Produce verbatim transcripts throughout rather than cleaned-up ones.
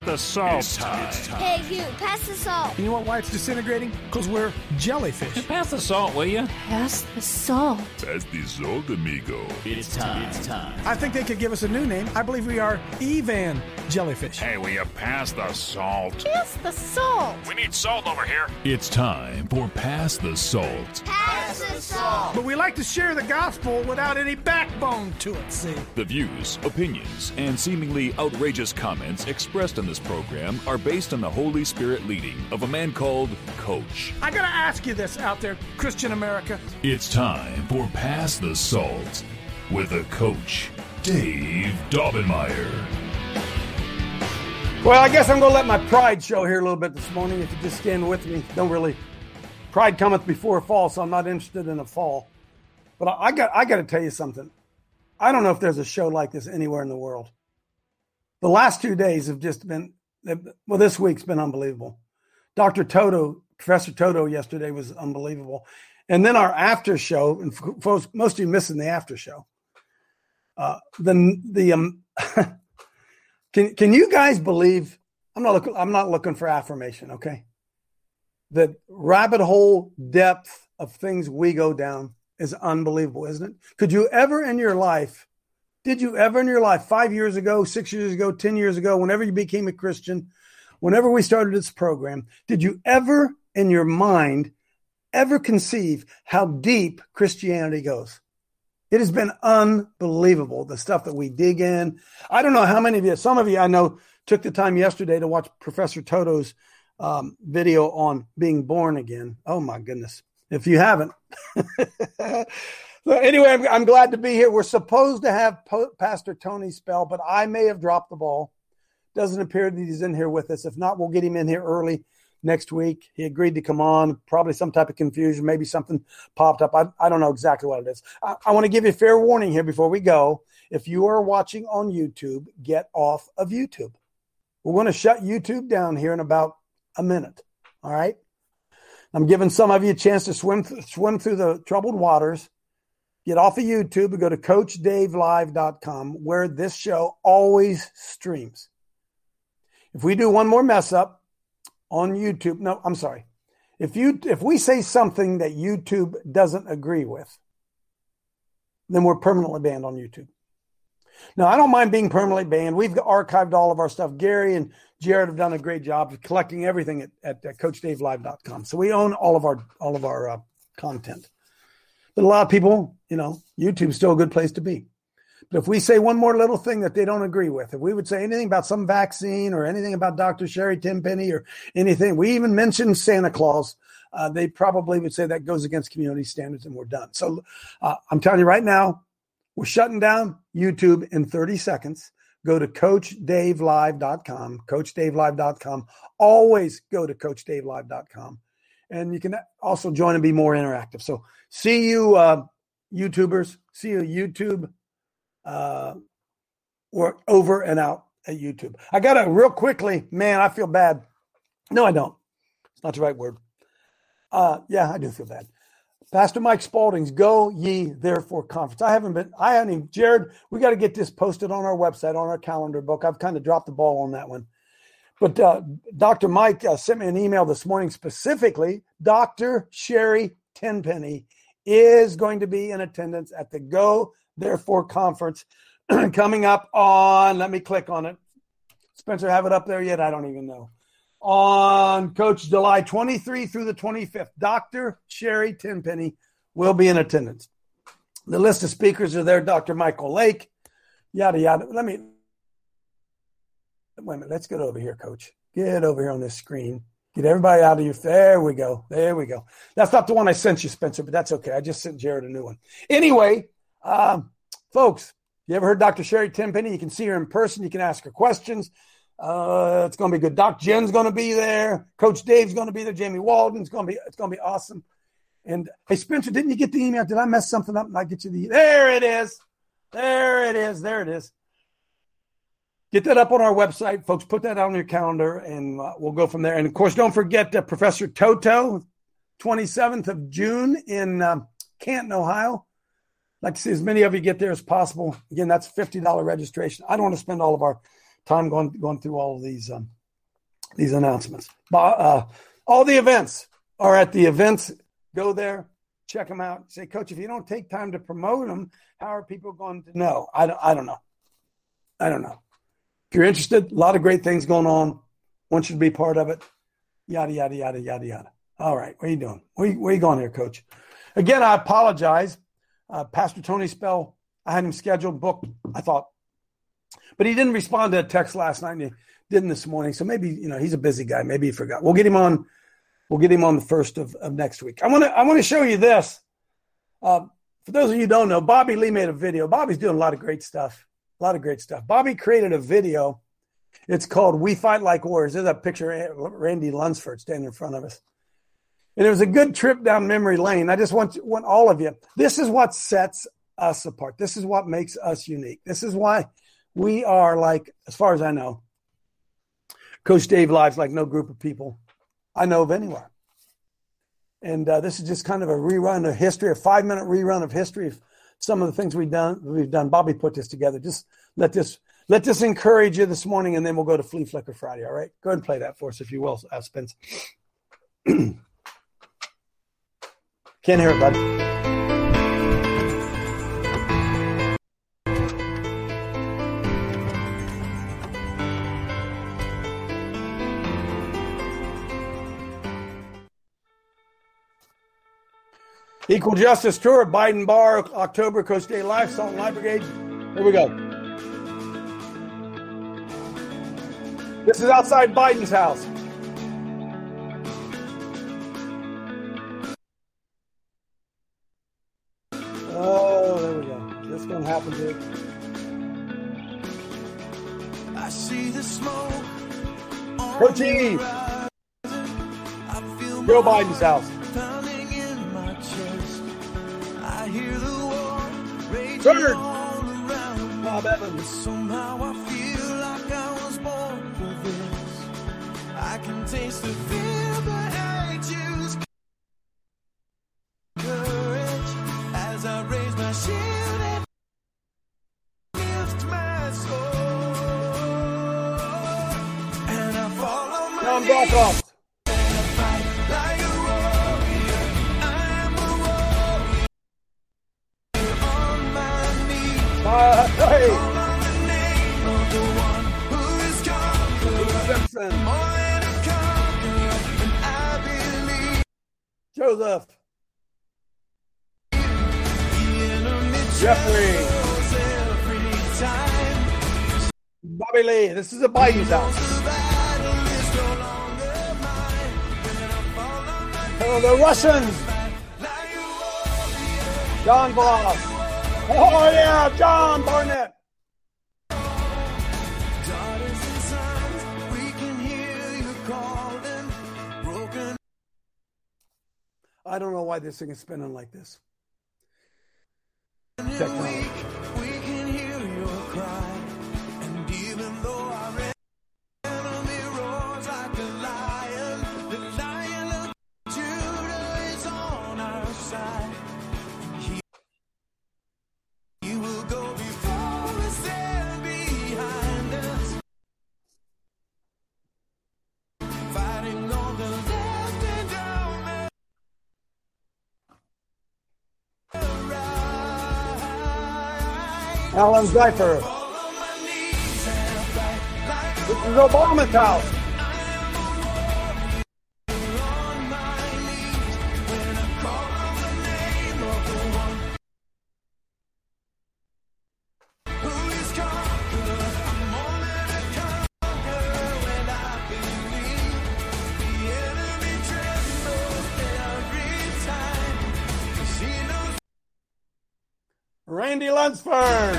The salt. It's time. It's time. Hey, you, pass the salt. You know what, why it's disintegrating? Because we're jellyfish. Pass the salt, will you? Pass the salt. Pass the salt, amigo. It's time. It's time. I think they could give us a new name. I believe we are Evan Jellyfish. Hey, will you pass the salt? Pass the salt. We need salt over here. It's time for Pass the Salt. Pass the salt. But we like to share the gospel without any backbone to it, see? The views, opinions, and seemingly outrageous comments expressed in this program are based on the Holy Spirit leading of a man called Coach. I gotta ask you this out there, Christian America. It's time for Pass the Salt with the Coach, Dave Daubenmire. Well, I guess I'm gonna let my pride show here a little bit this morning. If you just stand with me, don't really. Pride cometh before a fall, so I'm not interested in a fall. But I, I got I got to tell you something. I don't know if there's a show like this anywhere in the world. The last two days have just been, well, this week's been unbelievable. Doctor Toto, Professor Toto yesterday was unbelievable. And then our after show, and folks, most of you missing the after show. Uh, the the um, can can you guys believe? I'm not looking. I'm not looking for affirmation. Okay, the rabbit hole depth of things we go down is unbelievable, isn't it? Could you ever in your life? Did you ever in your life, five years ago, six years ago, ten years ago, whenever you became a Christian, whenever we started this program, did you ever in your mind ever conceive how deep Christianity goes? It has been unbelievable, the stuff that we dig in. I don't know how many of you, some of you I know took the time yesterday to watch Professor Toto's um, video on being born again. Oh my goodness. If you haven't. So anyway, I'm, I'm glad to be here. We're supposed to have po- Pastor Tony Spell, but I may have dropped the ball. Doesn't appear that he's in here with us. If not, we'll get him in here early next week. He agreed to come on. Probably some type of confusion. Maybe something popped up. I, I don't know exactly what it is. I, I want to give you a fair warning here before we go. If you are watching on YouTube, get off of YouTube. We're going to shut YouTube down here in about a minute. All right? I'm giving some of you a chance to swim th- swim through the troubled waters. Get off of YouTube and go to coach dave live dot com where this show always streams. If we do one more mess up on YouTube, no, I'm sorry. If you if we say something that YouTube doesn't agree with, then we're permanently banned on YouTube. Now, I don't mind being permanently banned. We've archived all of our stuff. Gary and Jared have done a great job of collecting everything at, at, at coach dave live dot com. So we own all of our all of our uh, content. But a lot of people, you know, YouTube's still a good place to be. But if we say one more little thing that they don't agree with, if we would say anything about some vaccine or anything about Doctor Sherry Tenpenny or anything, we even mentioned Santa Claus, uh, they probably would say that goes against community standards and we're done. So uh, I'm telling you right now, we're shutting down YouTube in thirty seconds. Go to coach dave live dot com, coach dave live dot com. Always go to coach dave live dot com. And you can also join and be more interactive. So see you, uh, YouTubers. See you, YouTube. Uh, we're over and out at YouTube. I got to real quickly, man, I feel bad. No, I don't. It's not the right word. Uh, yeah, I do feel bad. Pastor Mike Spalding's Go Ye Therefore conference. I haven't been, I haven't even, Jared, we got to get this posted on our website, on our calendar book. I've kind of dropped the ball on that one. But uh, Doctor Mike uh, sent me an email this morning specifically. Doctor Sherry Tenpenny is going to be in attendance at the Go Therefore conference coming up on, let me click on it. Spencer, have it up there yet? I don't even know. On Coach July twenty-third through the twenty-fifth, Doctor Sherry Tenpenny will be in attendance. The list of speakers are there. Doctor Michael Lake, yada, yada. Let me, wait a minute. Let's get over here, Coach. Get over here on this screen. Get everybody out of your, there we go. There we go. That's not the one I sent you, Spencer, but that's okay. I just sent Jared a new one. Anyway, um, folks, you ever heard Doctor Sherry Tenpenny? You can see her in person. You can ask her questions. Uh, it's going to be good. Doc Jen's going to be there. Coach Dave's going to be there. Jamie Walden's going to be, it's going to be awesome. And hey, Spencer, didn't you get the email? Did I mess something up and I get you the, there it is. There it is. There it is. Get that up on our website, folks. Put that on your calendar and uh, we'll go from there. And of course, don't forget uh, Professor Toto, twenty-seventh of June in um, Canton, Ohio. I'd like to see as many of you get there as possible. Again, that's fifty dollars registration. I don't want to spend all of our time going going through all of these um, these announcements. Uh, all the events are at the events. Go there, check them out. Say, Coach, if you don't take time to promote them, how are people going to know? I don't, I don't know. I don't know. If you're interested, a lot of great things going on. Want you to be part of it. Yada, yada, yada, yada, yada. All right. What are you doing? Where are you, where are you going here, Coach? Again, I apologize. Uh, Pastor Tony Spell, I had him scheduled, booked, I thought. But he didn't respond to a text last night, and he didn't this morning. So maybe, you know, he's a busy guy. Maybe he forgot. We'll get him on. We'll get him on the first of, of next week. I want to I want to show you this. Uh, for those of you who don't know, Bobby Lee made a video. Bobby's doing a lot of great stuff. A lot of great stuff. Bobby created a video. It's called We Fight Like Warriors. There's a picture of Randy Lunsford standing in front of us. And it was a good trip down memory lane. I just want, want all of you. This is what sets us apart. This is what makes us unique. This is why we are like, as far as I know, Coach Dave Live's like no group of people I know of anywhere. And uh, this is just kind of a rerun of history, a five-minute rerun of history of some of the things we've done. We've done. Bobby put this together. Just let this let this encourage you this morning, and then we'll go to Flea Flicker Friday. All right, go ahead and play that for us, if you will, uh, Spence. Can't hear it, buddy. Equal Justice Tour, Biden Bar, October, Coach Day Live, Salt and Light Brigade. Here we go. This is outside Biden's house. Oh, there we go. This going to happen, dude. I see the smoke. Coach E. Joe Biden's house. Third. Bob Evans. Somehow I feel like I was born for this. I can taste the fear, but I choose courage as I raise my shield and lift my soul. And I fall on my John Brockhoff. Uh, hey. Simpson. Joseph. Jeffrey. Bobby Lee. This is a Biden's house. Oh, the Russians. John Voss. Oh, yeah, John Barnett. I don't know why this thing is spinning like this. Technology. We can hear your cry, and even though our enemy roars like a lion, the lion of Judah is on our side. Alan Zeifer. This is Obama's house. Randy Lunsford.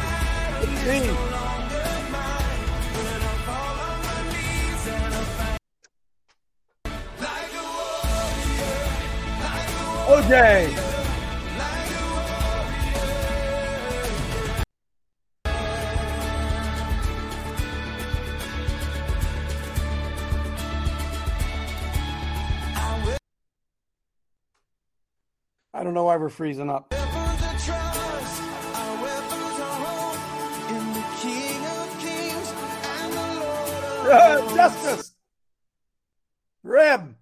O J. I don't know why we're freezing up. Our weapons are home in the King of Kings and the Uh, Justice. Reb.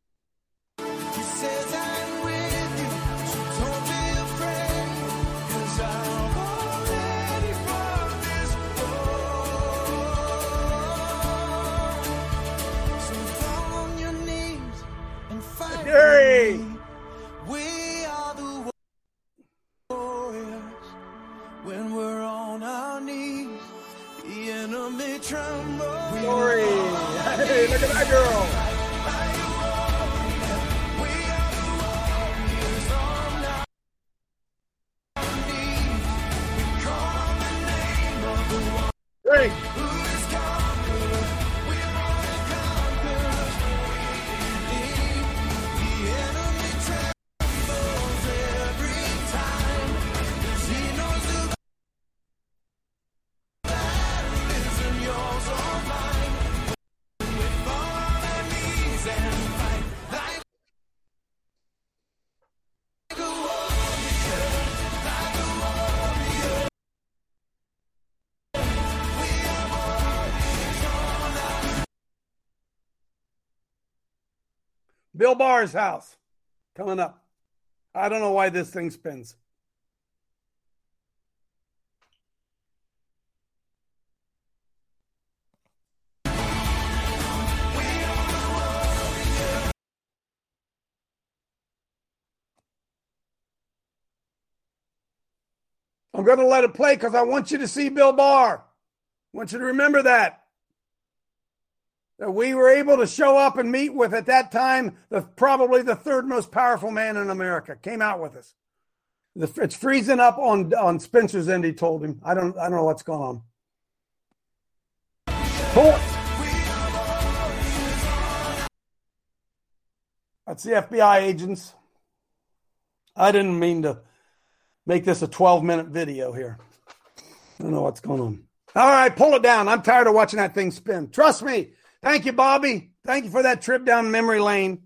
Gary. We are the warriors when we're on our knees. The enemy trembles. Glory. Hey, look at that girl. Great. Bill Barr's house coming up. I don't know why this thing spins. I'm going to let it play because I want you to see Bill Barr. I want you to remember that. That we were able to show up and meet with, at that time, the probably the third most powerful man in America. Came out with us. The, it's freezing up on, on Spencer's end, he told him. I don't, I don't know what's going on. Pull it. That's the F B I agents. I didn't mean to make this a twelve-minute video here. I don't know what's going on. All right, pull it down. I'm tired of watching that thing spin. Trust me. Thank you, Bobby. Thank you for that trip down memory lane.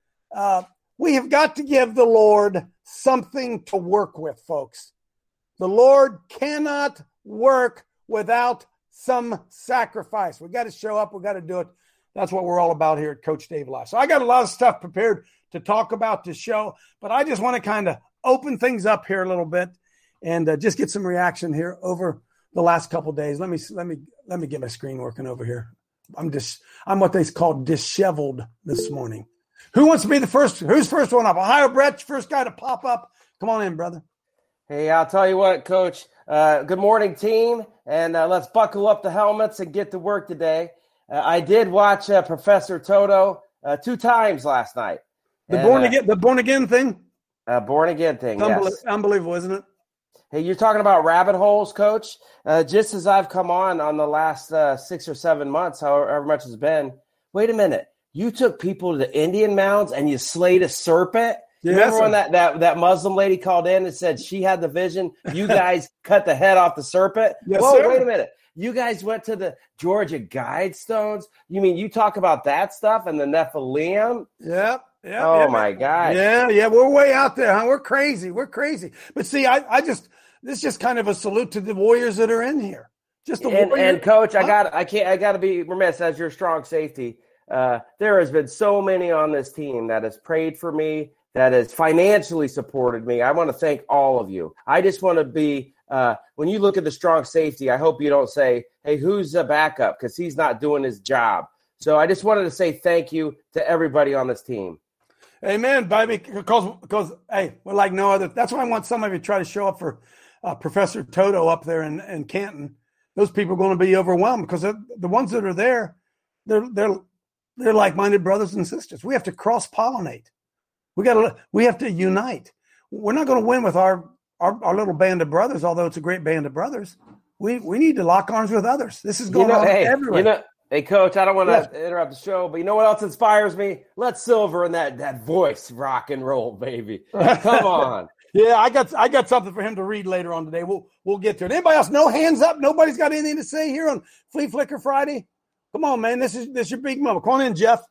Uh, we have got to give the Lord something to work with, folks. The Lord cannot work without some sacrifice. We got to show up. We got to do it. That's what we're all about here at Coach Dave Live. So I got a lot of stuff prepared to talk about this show, but I just want to kind of open things up here a little bit and uh, just get some reaction here over the last couple of days. Let me let me let me get my screen working over here. I'm just, I'm what they call disheveled this morning. Who wants to be the first? Who's first one up? Ohio Brett, first guy to pop up. Come on in, brother. Hey, I'll tell you what, Coach. Uh, good morning, team. And uh, let's buckle up the helmets and get to work today. Uh, I did watch uh, Professor Toto uh, two times last night. The and, born uh, again, the born again thing. Uh, born again thing. Unbel- yes. Unbelievable, isn't it? Hey, you're talking about rabbit holes, Coach. Uh, just as I've come on on the last uh, six or seven months, however much it's been. Wait a minute. You took people to the Indian mounds and you slayed a serpent? Yes, Remember when sir. that, that, that Muslim lady called in and said she had the vision? You guys cut the head off the serpent? Yes, Whoa, sir. wait a minute. You guys went to the Georgia Guidestones? You mean you talk about that stuff and the Nephilim? Yep. Yeah, Oh, yeah, my God. Yeah, yeah, we're way out there, huh? We're crazy. We're crazy. But see, I, I just this is just kind of a salute to the warriors that are in here. Just the And, warrior- and Coach, I Huh? got I can't I got to be remiss as your strong safety. Uh, there has been so many on this team that has prayed for me, that has financially supported me. I want to thank all of you. I just want to be uh, when you look at the strong safety, I hope you don't say, "Hey, who's the backup?" because he's not doing his job. So I just wanted to say thank you to everybody on this team. Amen, baby. Because, because, hey, we're like no other. That's why I want somebody to try to show up for uh, Professor Toto up there in, in Canton. Those people are going to be overwhelmed because the ones that are there, they're they're they're like-minded brothers and sisters. We have to cross-pollinate. We got to we have to unite. We're not going to win with our, our our little band of brothers, although it's a great band of brothers. We we need to lock arms with others. This is going You know, on hey, everywhere. you know, hey, Coach, I don't want to Yeah. interrupt the show, but you know what else inspires me? Let Silver and that that voice rock and roll, baby. Come on. Yeah, I got I got something for him to read later on today. We'll we'll get to it. Anybody else? No hands up. Nobody's got anything to say here on Flea Flicker Friday. Come on, man. This is this is your big moment. Come on in, Jeff.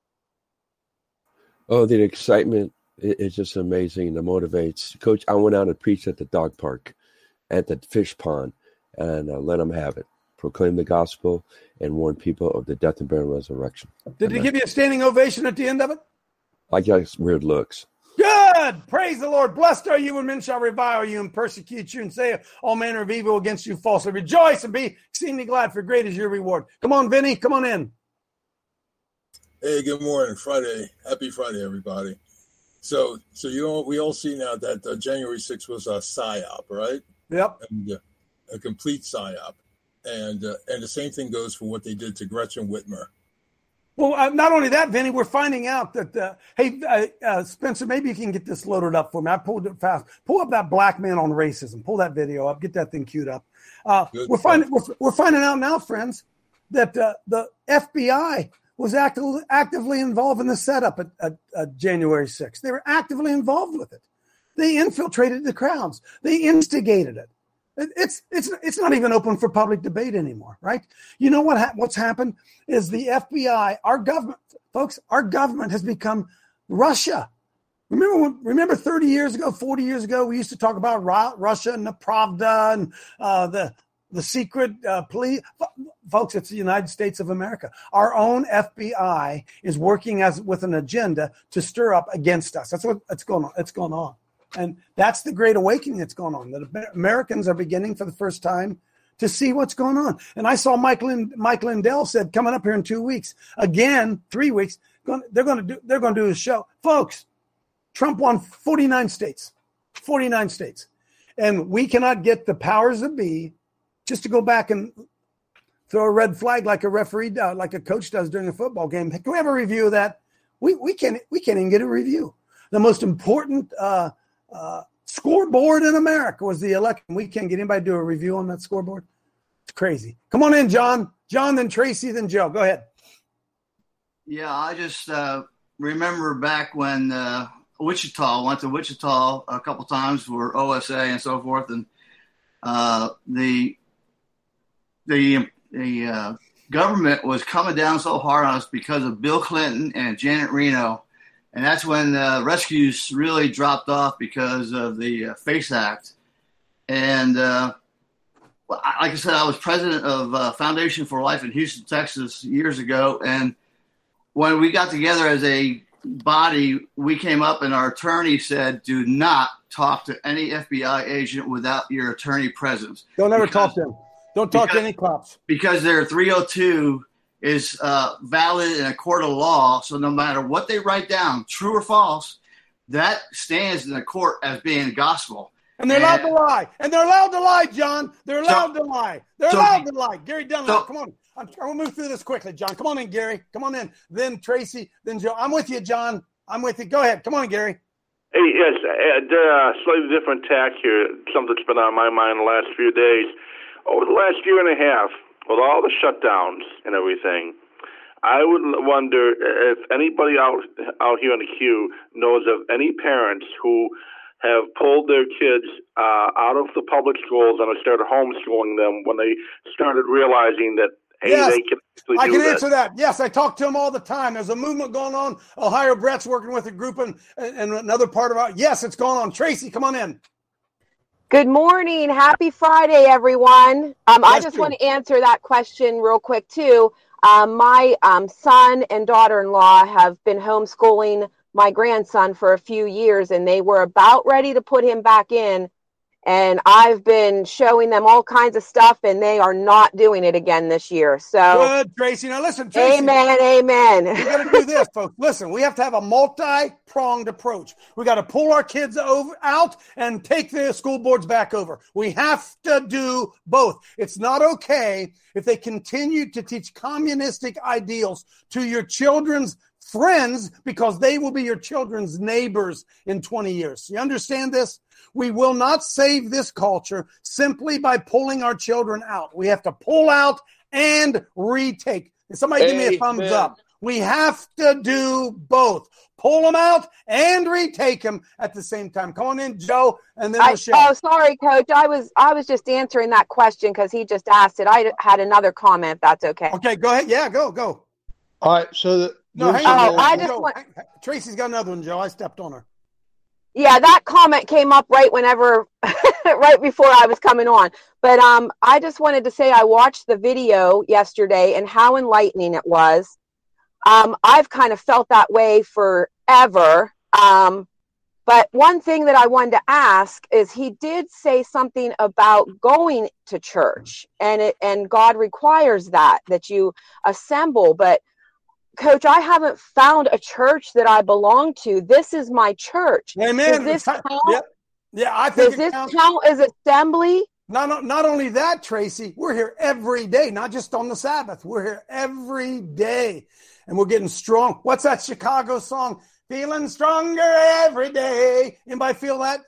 Oh, the excitement is just amazing. That motivates. Coach, I went out and preached at the dog park, at the fish pond, and uh, let them have it. proclaim the gospel, and warn people of the death and burial and resurrection. Did he give you a standing ovation at the end of it? I got weird looks. Good. Praise the Lord. Blessed are you when men shall revile you and persecute you and say all manner of evil against you falsely. Rejoice and be exceedingly glad, for great is your reward. Come on, Vinny. Come on in. Hey, good morning. Friday. Happy Friday, everybody. So, so you know, we all see now that uh, January sixth was a psyop, right? Yep. And, uh, a complete psyop. And uh, and the same thing goes for what they did to Gretchen Whitmer. Well, uh, not only that, Vinny, we're finding out that, uh, hey, uh, uh, Spencer, maybe you can get this loaded up for me. I pulled it fast. Pull up that black man on racism. Pull that video up. Get that thing queued up. Uh, we're finding we're, we're finding out now, friends, that uh, the F B I was actively actively involved in the setup at, at, at January sixth. They were actively involved with it. They infiltrated the crowds. They instigated it. It's it's it's not even open for public debate anymore, right? You know what ha- what's happened is the F B I, our government, folks, our government has become Russia. Remember when, remember thirty years ago, forty years ago, we used to talk about Ra- Russia and the Pravda and uh, the the secret uh, police. Folks, it's the United States of America. Our own F B I is working as with an agenda to stir up against us. That's what it's going on. It's going on. And that's the great awakening that's going on, that Americans are beginning for the first time to see what's going on. And I saw Mike, Lind- Mike Lindell said, coming up here in two weeks, again, three weeks, going, they're going to do they're going to do a show. Folks, Trump won forty-nine states, forty-nine states. And we cannot get the powers that be just to go back and throw a red flag like a referee does, like a coach does during a football game. Can we have a review of that? We we can't we can't even get a review. The most important uh, Uh, scoreboard in America was the election. We can't get anybody to do a review on that scoreboard. It's crazy. Come on in, John. John, then Tracy, then Joe. Go ahead. Yeah, I just uh, remember back when uh, Wichita, went to Wichita a couple times for O S A and so forth, and uh, the the the uh, government was coming down so hard on us because of Bill Clinton and Janet Reno. And that's when uh, rescues really dropped off because of the uh, FACE Act. And uh, well, I, like I said, I was president of uh, Foundation for Life in Houston, Texas years ago. And when we got together as a body, we came up and our attorney said, do not talk to any F B I agent without your attorney presence. Don't ever because, talk to them. Don't talk because, to any cops. Because their three oh two is uh, valid in a court of law. So no matter what they write down, true or false, that stands in the court as being gospel. And they're and, allowed to lie. And they're allowed to lie, John. They're allowed so, to lie. They're so, allowed to lie. Gary Dunlap, so, come on. I'm trying to move through this quickly, John. Come on in, Gary. Come on in. Then Tracy, then Joe. I'm with you, John. I'm with you. Go ahead. Come on, Gary. Hey, yes, uh, uh, slightly different tack here. Something that's been on my mind the last few days. Over the last year and a half, with all the shutdowns and everything, I would wonder if anybody out out here in the queue knows of any parents who have pulled their kids uh, out of the public schools and have started homeschooling them when they started realizing that, hey, yes, they can actually I do can that. answer that. Yes, I talk to them all the time. There's a movement going on. Ohio Brett's working with a group and, and another part of our – yes, it's going on. Tracy, come on in. Good morning. Happy Friday, everyone. Um, I just true. want to answer that question real quick, too. Um, my um, son and daughter-in-law have been homeschooling my grandson for a few years, and they were about ready to put him back in. And I've been showing them all kinds of stuff, and they are not doing it again this year. So good, Tracy. Now listen, Tracy. Amen, amen. We got to do this, folks. Listen, we have to have a multi-pronged approach. We got to pull our kids over out and take the school boards back over. We have to do both. It's not okay if they continue to teach communistic ideals to your children's friends, because they will be your children's neighbors in twenty years. You understand this? We will not save this culture simply by pulling our children out. We have to pull out and retake. Somebody give me a thumbs up. We have to do both. Pull them out and retake them at the same time. Come on in, Joe, and then I, Michelle. Oh, sorry, Coach. I was I was just answering that question because he just asked it. I had another comment. That's okay. Okay, go ahead. Yeah, go, go. All right, so the, no, hang oh, on. I just Joe, want, Tracy's got another one, Joe. I stepped on her. Yeah, that comment came up right whenever right before I was coming on. But um, I just wanted to say I watched the video yesterday and how enlightening it was. Um, I've kind of felt that way forever. Um, but one thing that I wanted to ask is he did say something about going to church, and it and God requires that, that you assemble. But Coach, I haven't found a church that I belong to. This is my church. Amen. Does this count? Yeah, yeah, I think Does this counts. count as assembly? Not, not only that, Tracy, we're here every day, not just on the Sabbath. We're here every day, and we're getting strong. What's that Chicago song? Feeling stronger every day. Anybody feel that?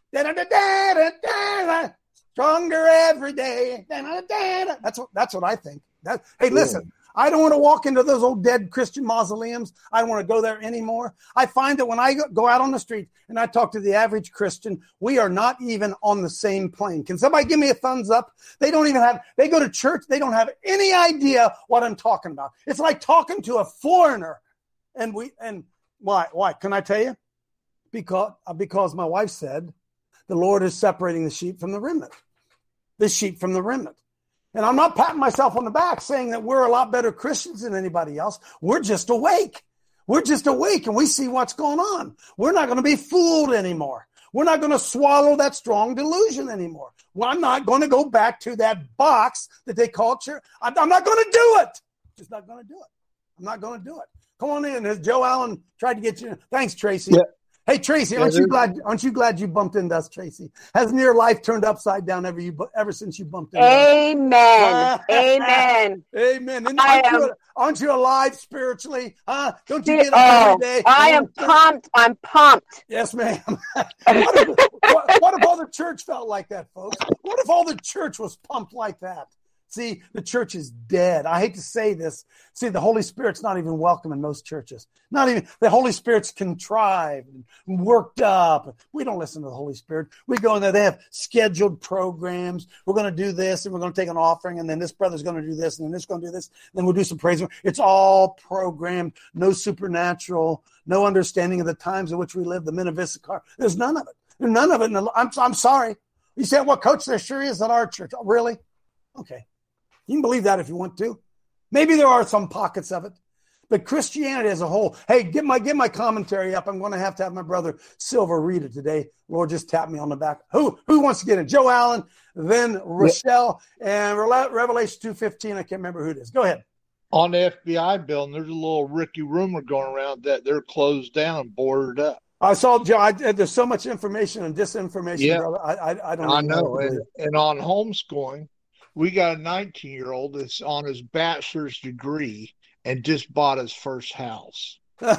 Da-da-da-da-da-da. Stronger every day. Da-da-da-da-da. That's what, that's what I think. That, hey, listen. I don't want to walk into those old dead Christian mausoleums. I don't want to go there anymore. I find that when I go out on the street and I talk to the average Christian, we are not even on the same plane. Can somebody give me a thumbs up? They don't even have, they go to church. They don't have any idea what I'm talking about. It's like talking to a foreigner. And we, and why, why? Can I tell you? Because, because my wife said the Lord is separating the sheep from the remnant, the sheep from the remnant. And I'm not patting myself on the back saying that we're a lot better Christians than anybody else. We're just awake. We're just awake and we see what's going on. We're not going to be fooled anymore. We're not going to swallow that strong delusion anymore. Well, I'm not going to go back to that box that they call church. I'm not going to do it. Just not going to do it. I'm not going to do it. Come on in. Has Joe Allen tried to get you in? Thanks, Tracy. Yeah. Hey, Tracy, aren't yeah, you glad? Aren't you glad you bumped into us, Tracy? Hasn't your life turned upside down ever you ever since you bumped into Amen. us? Amen. Amen. And aren't, am, you, aren't you alive spiritually? Huh? Don't you get up oh, every day? I am pumped. I'm pumped. Yes, ma'am. what, if, what, what if all the church felt like that, folks? What if all the church was pumped like that? See, the church is dead. I hate to say this. See, the Holy Spirit's not even welcome in most churches. Not even, the Holy Spirit's contrived and worked up. We don't listen to the Holy Spirit. We go in there, they have scheduled programs. We're going to do this, and we're going to take an offering, and then this brother's going to do this, and then this is going to do this, and then we'll do some praise. It's all programmed, no supernatural, no understanding of the times in which we live, the men of Issachar. There's none of it. There's none of it. I'm, I'm sorry. You say, well, Coach, there sure is at our church. Oh, really? Okay. You can believe that if you want to. Maybe there are some pockets of it. But Christianity as a whole, hey, get my get my commentary up. I'm going to have to have my brother Silver read it today. Lord, just tap me on the back. Who who wants to get it? Joe Allen, then Rochelle, and Revelation two fifteen. I can't remember who it is. Go ahead. On the F B I building, there's a little Ricky rumor going around that they're closed down and boarded up. I saw, Joe, I, there's so much information and disinformation, yeah. brother. I, I, I don't I know. know. And, and on homeschooling, we got a nineteen-year-old that's on his bachelor's degree and just bought his first house.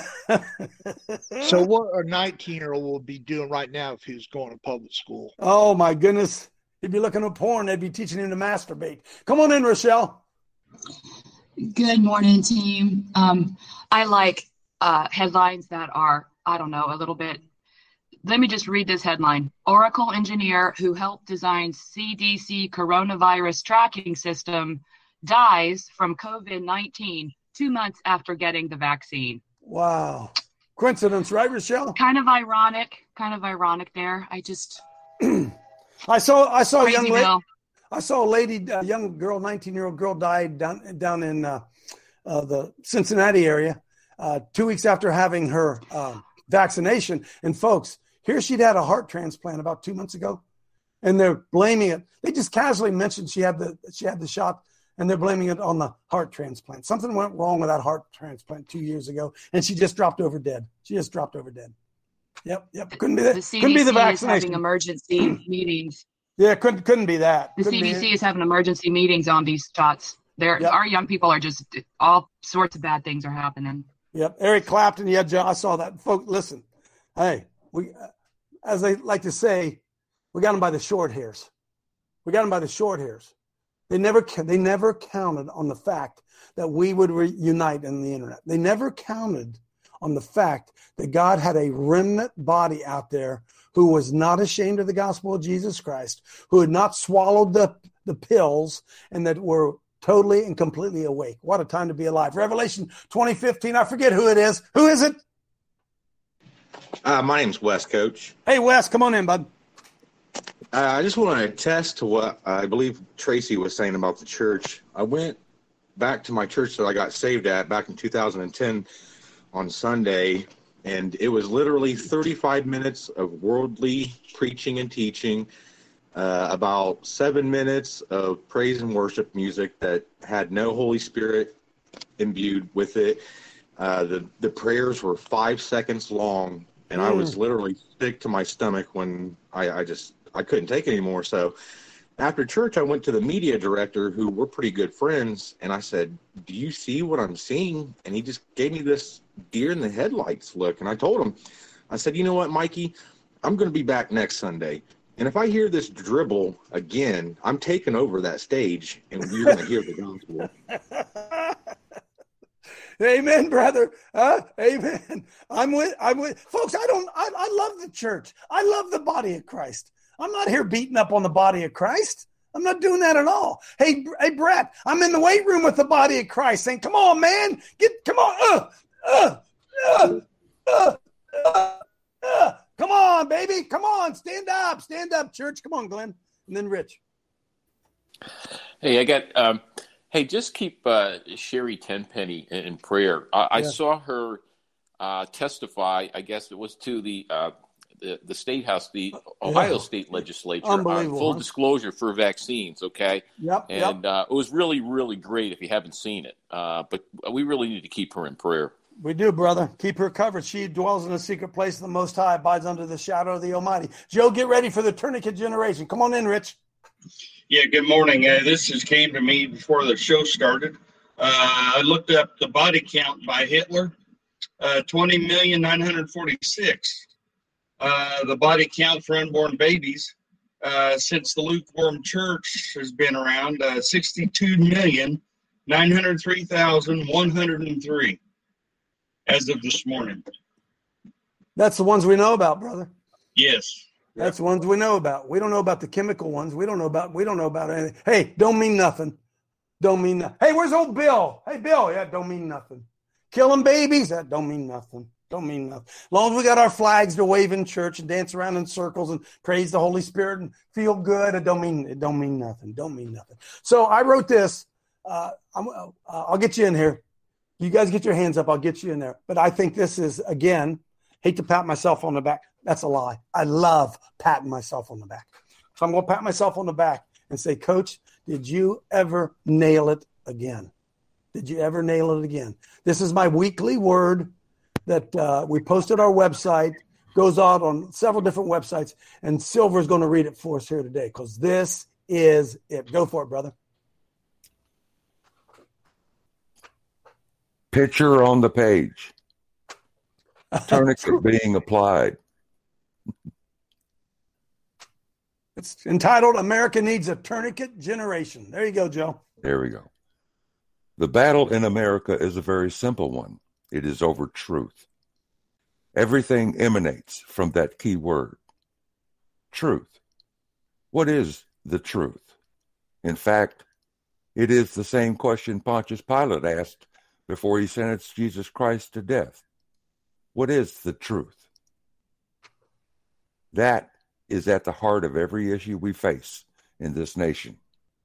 So what a nineteen-year-old would be doing right now if he was going to public school? Oh, my goodness. He'd be looking at porn. They'd be teaching him to masturbate. Come on in, Rochelle. Good morning, team. Um, I like uh, headlines that are, I don't know, a little bit. Let me just read this headline. Oracle engineer who helped design C D C coronavirus tracking system dies from COVID nineteen two months after getting the vaccine. Wow. Coincidence, right, Rochelle? Kind of ironic. Kind of ironic there. I just. I saw I saw a young lady. Bill. I saw a lady, a young girl, nineteen-year-old girl died down, down in uh, uh, the Cincinnati area uh, two weeks after having her uh, vaccination. And folks, here she'd had a heart transplant about two months ago, and they're blaming it. They just casually mentioned she had the she had the shot, and they're blaming it on the heart transplant. Something went wrong with that heart transplant two years ago, and she just dropped over dead. She just dropped over dead. Yep, yep. Couldn't be that. The C D C couldn't be the is vaccination. having emergency meetings. Yeah, couldn't couldn't be that. The couldn't C D C be is having emergency meetings on these shots. There, yep. Our young people are just all sorts of bad things are happening. Yep, Eric Clapton. Yeah, Joe, I saw that. Folks, listen. Hey, we, as they like to say, we got them by the short hairs. We got them by the short hairs. They never they never counted on the fact that we would reunite in the internet. They never counted on the fact that God had a remnant body out there who was not ashamed of the gospel of Jesus Christ, who had not swallowed the, the pills, and that were totally and completely awake. What a time to be alive. Revelation twenty fifteen, I forget who it is. Who is it? Uh, my name's Wes, Coach. Hey, Wes, come on in, bud. I just want to attest to what I believe Tracy was saying about the church. I went back to my church that I got saved at back in two thousand ten on Sunday, and it was literally thirty-five minutes of worldly preaching and teaching, uh, about seven minutes of praise and worship music that had no Holy Spirit imbued with it. Uh, the, the prayers were five seconds long, and mm. I was literally sick to my stomach when I, I just, I couldn't take it anymore. So after church, I went to the media director, who we're pretty good friends, and I said, do you see what I'm seeing? And he just gave me this deer in the headlights look. And I told him, I said, you know what, Mikey, I'm going to be back next Sunday. And if I hear this dribble again, I'm taking over that stage, and you're going to hear the gospel. Amen, brother. Uh, amen. I'm with, I'm with, folks. I don't, I, I love the church. I love the body of Christ. I'm not here beating up on the body of Christ. I'm not doing that at all. Hey, hey, Brett, I'm in the weight room with the body of Christ saying, come on, man, get, come on. Uh, uh, uh, uh, uh, uh, come on, baby. Come on. Stand up, stand up, church. Come on, Glenn. And then Rich. Hey, I got, um, Hey, just keep uh, Sherry Tenpenny in, in prayer. I, I yeah. saw her uh, testify, I guess it was to the uh, the, the State House, the Ohio yeah. State Legislature, on full huh? disclosure for vaccines, okay? Yep, And yep. Uh, it was really, really great if you haven't seen it. Uh, but we really need to keep her in prayer. We do, brother. Keep her covered. She dwells in the secret place of the Most High, abides under the shadow of the Almighty. Joe, get ready for the tourniquet generation. Come on in, Rich. Yeah, good morning. Uh, this just came to me before the show started. Uh, I looked up the body count by Hitler, uh, twenty million nine hundred forty-six. Uh, the body count for unborn babies uh, since the lukewarm church has been around, uh, sixty-two million nine hundred three thousand one hundred three as of this morning. That's the ones we know about, brother. Yes. That's the ones we know about. We don't know about the chemical ones. We don't know about, we don't know about anything. Hey, don't mean nothing. Don't mean nothing. Hey, where's old Bill? Hey, Bill, yeah, don't mean nothing. Killing babies, that don't mean nothing. Don't mean nothing. As long as we got our flags to wave in church and dance around in circles and praise the Holy Spirit and feel good, it don't mean, it don't mean nothing. Don't mean nothing. So I wrote this. Uh, I'm, uh, I'll get you in here. You guys get your hands up. I'll get you in there. But I think this is, again, hate to pat myself on the back. That's a lie. I love patting myself on the back. So I'm going to pat myself on the back and say, Coach, did you ever nail it again? Did you ever nail it again? This is my weekly word that uh, we posted our website, goes out on several different websites, and Silver is going to read it for us here today because this is it. Go for it, brother. Picture on the page. Tourniquet being applied. It's entitled America Needs a Tourniquet Generation. There you go, Joe. There we go. The battle in America is a very simple one. It is over truth. Everything emanates from that key word, truth. What is the truth? In fact, it is the same question Pontius Pilate asked before he sentenced Jesus Christ to death. What is the truth? That is at the heart of every issue we face in this nation.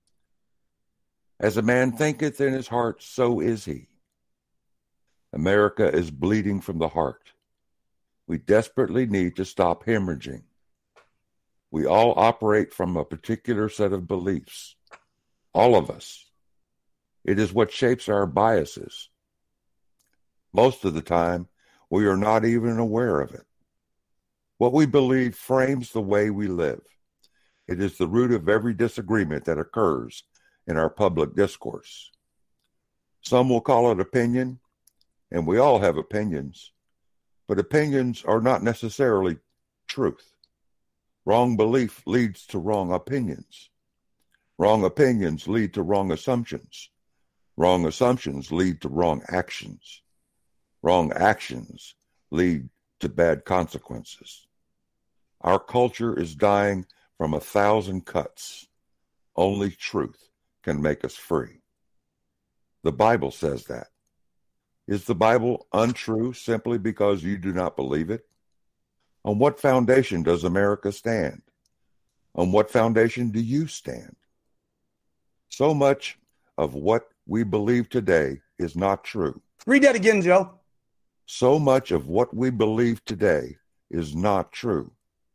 As a man thinketh in his heart, so is he. America is bleeding from the heart. We desperately need to stop hemorrhaging. We all operate from a particular set of beliefs. All of us. It is what shapes our biases. Most of the time, we are not even aware of it. What we believe frames the way we live. It is the root of every disagreement that occurs in our public discourse. Some will call it opinion, and we all have opinions, but opinions are not necessarily truth. Wrong belief leads to wrong opinions. Wrong opinions lead to wrong assumptions. Wrong assumptions lead to wrong actions. Wrong actions lead to bad consequences. Our culture is dying from a thousand cuts. Only truth can make us free. The Bible says that. Is the Bible untrue simply because you do not believe it? On what foundation does America stand? On what foundation do you stand? So much of what we believe today is not true. Read that again, Joe. So much of what we believe today is not true.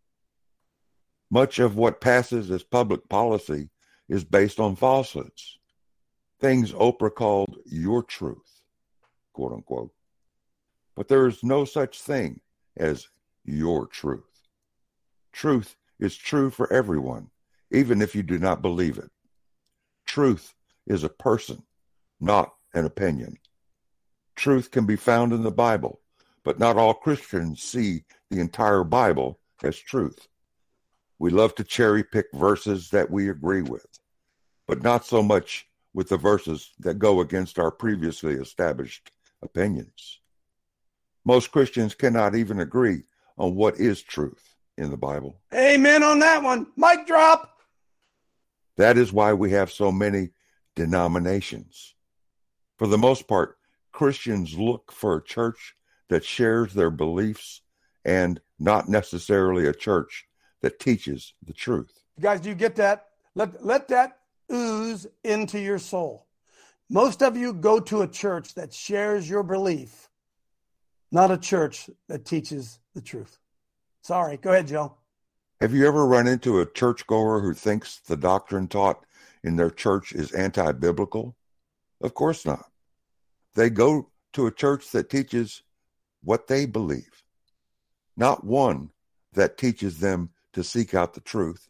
Much of what passes as public policy is based on falsehoods. Things Oprah called your truth, quote unquote. But there is no such thing as your truth. Truth is true for everyone, even if you do not believe it. Truth is a person, not an opinion. Truth can be found in the Bible, but not all Christians see the entire Bible as truth. We love to cherry pick verses that we agree with, but not so much with the verses that go against our previously established opinions. Most Christians cannot even agree on what is truth in the Bible. Amen on that one. Mic drop. That is why we have so many denominations. For the most part, Christians look for a church that shares their beliefs and not necessarily a church that teaches the truth. You guys, do you get that? Let, let that ooze into your soul. Most of you go to a church that shares your belief, not a church that teaches the truth. Sorry. Go ahead, Joe. Have you ever run into a churchgoer who thinks the doctrine taught in their church is anti-biblical? Of course not. They go to a church that teaches what they believe, not one that teaches them to seek out the truth.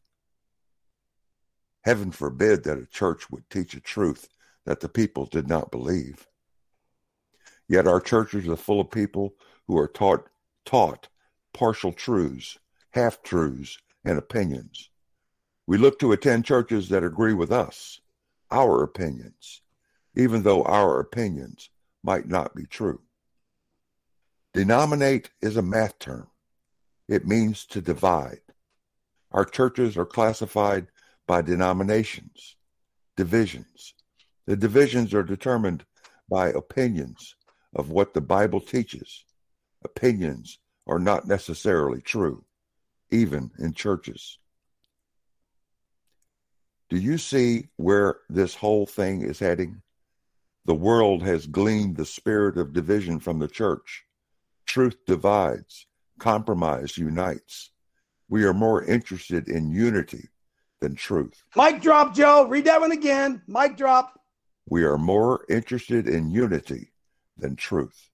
Heaven forbid that a church would teach a truth that the people did not believe. Yet our churches are full of people who are taught, taught partial truths, half-truths, and opinions. We look to attend churches that agree with us, our opinions, even though our opinions might not be true. Denominate is a math term. It means to divide. Our churches are classified by denominations, divisions. The divisions are determined by opinions of what the Bible teaches. Opinions are not necessarily true, even in churches. Do you see where this whole thing is heading? The world has gleaned the spirit of division from the church. Truth divides, compromise unites. We are more interested in unity than truth. Mic drop, Joe. Read that one again. Mic drop. We are more interested in unity than truth.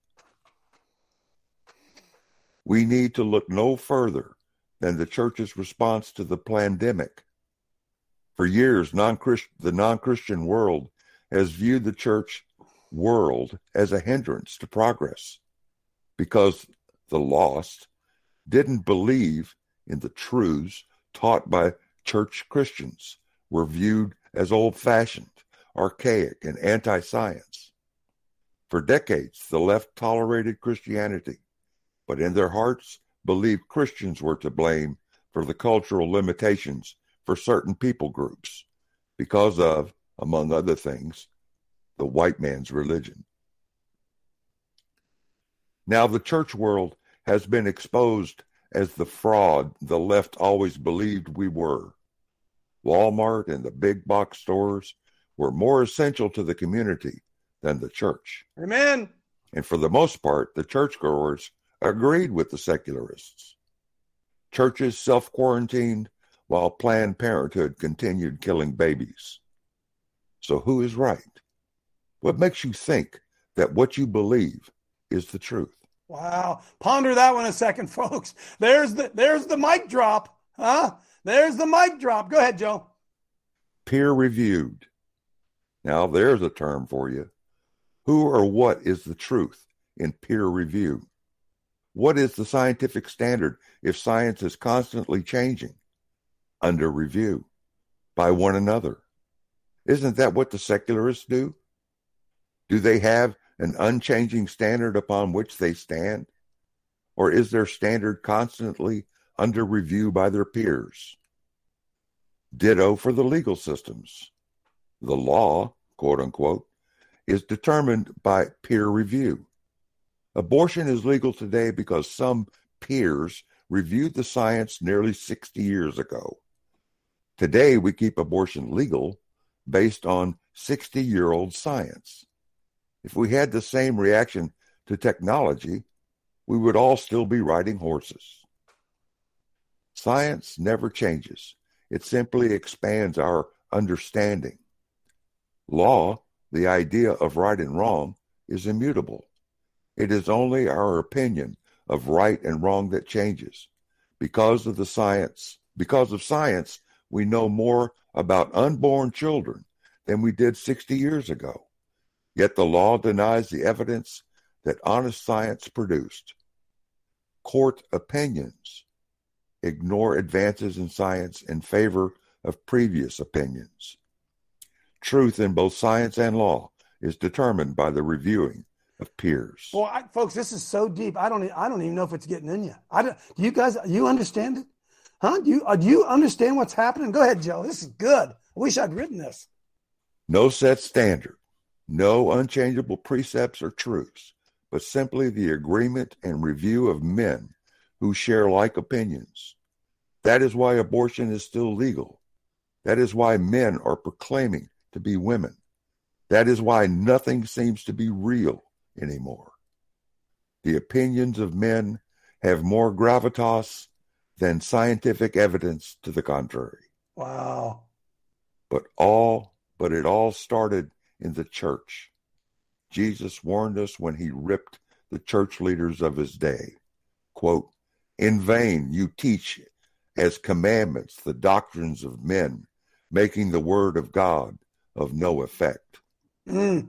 We need to look no further than the church's response to the pandemic. For years, non-Christ- the non-Christian world has viewed the church world as a hindrance to progress because the lost didn't believe in the truths taught by church Christians, were viewed as old-fashioned, archaic, and anti-science. For decades, the left tolerated Christianity, but in their hearts believed Christians were to blame for the cultural limitations for certain people groups because of, among other things, the white man's religion. Now the church world has been exposed as the fraud the left always believed we were. Walmart and the big box stores were more essential to the community than the church. Amen. And for the most part, the churchgoers agreed with the secularists. Churches self-quarantined while Planned Parenthood continued killing babies. So who is right? What makes you think that what you believe is the truth? Wow. Ponder that one a second, folks. There's the there's the mic drop. Huh? There's the mic drop. Go ahead, Joe. Peer-reviewed. Now there's a term for you. Who or what is the truth in peer review? What is the scientific standard if science is constantly changing? Under review by one another. Isn't that what the secularists do? Do they have an unchanging standard upon which they stand? Or is their standard constantly under review by their peers? Ditto for the legal systems. The law, quote unquote, is determined by peer review. Abortion is legal today because some peers reviewed the science nearly sixty years ago. Today, we keep abortion legal based on sixty-year-old science. If we had the same reaction to technology, we would all still be riding horses. Science never changes. It simply expands our understanding. Law, the idea of right and wrong, is immutable. It is only our opinion of right and wrong that changes. Because of the science, because of science, we know more about unborn children than we did sixty years ago. Yet the law denies the evidence that honest science produced. Court opinions ignore advances in science in favor of previous opinions. Truth in both science and law is determined by the reviewing of peers. Well, I, folks, this is so deep. I don't. I don't even know if it's getting in you. I don't. Do you guys? You understand it? Huh? Do you? Uh, do you understand what's happening? Go ahead, Joe. This is good. I wish I'd written this. No set standard, no unchangeable precepts or truths, but simply the agreement and review of men who share like opinions. That is why abortion is still legal. That is why men are proclaiming to be women. That is why nothing seems to be real anymore. The opinions of men have more gravitas than scientific evidence to the contrary. Wow. But all, but it all started in the church. Jesus warned us when he ripped the church leaders of his day. Quote, "In vain you teach as commandments the doctrines of men, making the word of God of no effect." Mm.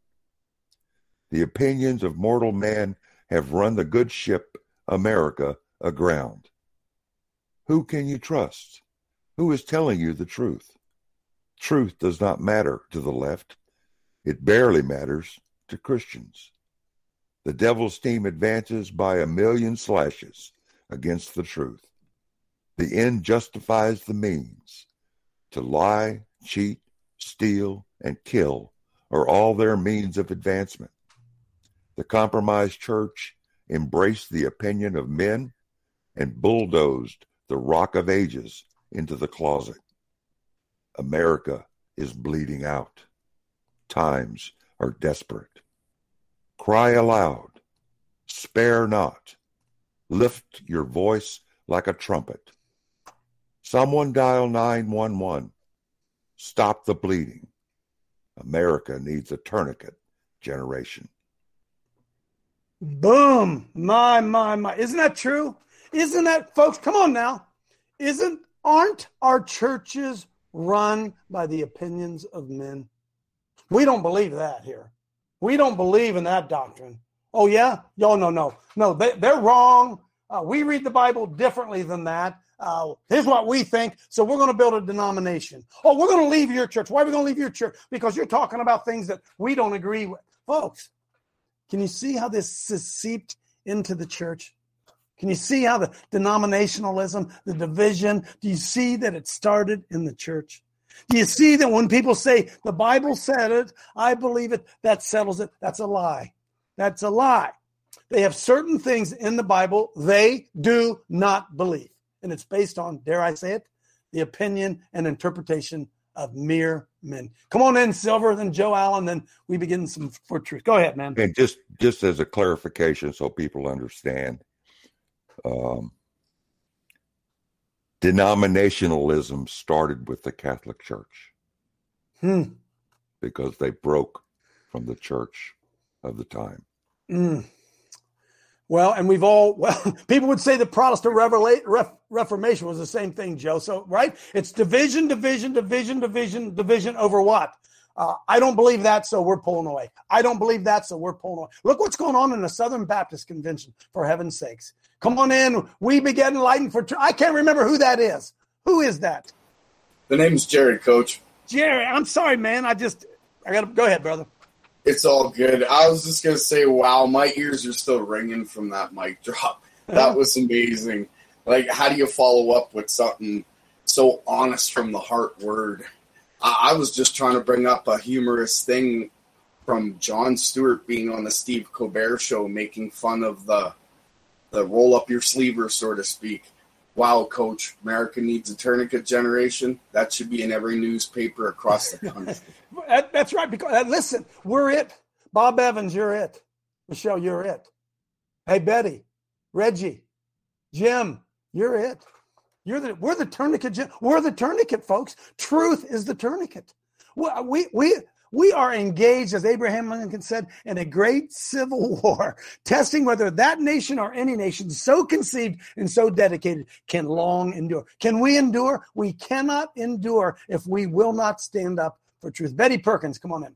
The opinions of mortal man have run the good ship America aground. Who can you trust? Who is telling you the truth? Truth does not matter to the left. It barely matters to Christians. The devil's team advances by a million slashes against the truth. The end justifies the means. To lie, cheat, steal, and kill are all their means of advancement. The compromised church embraced the opinion of men and bulldozed the Rock of Ages into the closet. America is bleeding out. Times are desperate. Cry aloud. Spare not. Lift your voice like a trumpet. Someone dial nine one one. Stop the bleeding. America needs a tourniquet generation. Boom. My, my, my. Isn't that true? Isn't that, folks, come on now. Isn't, aren't our churches run by the opinions of men? We don't believe that here. We don't believe in that doctrine. Oh, yeah? Y'all, no, no. No, they, they're wrong. Uh, we read the Bible differently than that. Uh, here's what we think, so we're going to build a denomination. Oh, we're going to leave your church. Why are we going to leave your church? Because you're talking about things that we don't agree with. Folks, can you see how this is seeped into the church? Can you see how the denominationalism, the division, do you see that it started in the church? Do you see that when people say, the Bible said it, I believe it, that settles it? That's a lie. That's a lie. They have certain things in the Bible they do not believe. And it's based on, dare I say it, the opinion and interpretation of mere men. Come on in, Silver, then Joe Allen, then we begin some for truth. Go ahead, man. And just, just as a clarification so people understand, um, denominationalism started with the Catholic Church hmm. because they broke from the church of the time. Mm. Well, and we've all, well, people would say the Protestant Revela- Ref- Reformation was the same thing, Joe. So, right? It's division, division, division, division, division over what? Uh, I don't believe that, so we're pulling away. I don't believe that, so we're pulling away. Look what's going on in the Southern Baptist Convention, for heaven's sakes. Come on in. We be getting enlightened for truth. I can't remember who that is. Who is that? The name's Jared, Coach. Jared, I'm sorry, man. I just, I got to, go ahead, brother. It's all good. I was just going to say, wow, my ears are still ringing from that mic drop. That was amazing. Like, how do you follow up with something so honest from the heart word? I, I was just trying to bring up a humorous thing from Jon Stewart being on the Steve Colbert show, making fun of the the roll up your sleever, so to speak. wow, Coach, America needs a tourniquet generation. That should be in every newspaper across the country. that, that's right. Because uh, listen, we're it. Bob Evans, you're it. Michelle, you're it. Hey, Betty, Reggie, Jim, you're it. You're the we're the tourniquet. We're the tourniquet, folks. Truth is the tourniquet. We we we are engaged, as Abraham Lincoln said, in a great civil war, testing whether that nation or any nation so conceived and so dedicated can long endure. Can we endure? We cannot endure if we will not stand up for truth. Betty Perkins, come on in.